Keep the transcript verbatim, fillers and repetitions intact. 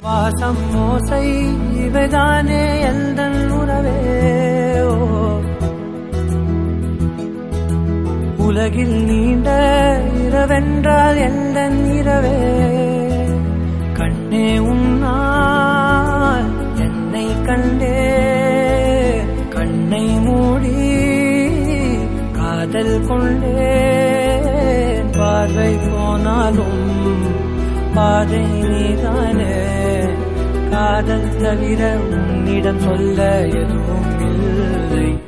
வாசம் மோசை இவைதானே எந்தன் உறவே. உலகில் நீண்ட இரவென்றால் எந்தன் இரவே. கண்ணே உன்னால் என்னை கண்டே கண்ணை மூடி காதல் கொண்டே. பார்வை போனாலும் பாதை நீதானே. காதல் தவிர உன்னிடம் சொல்ல எதுவும் இல்லை.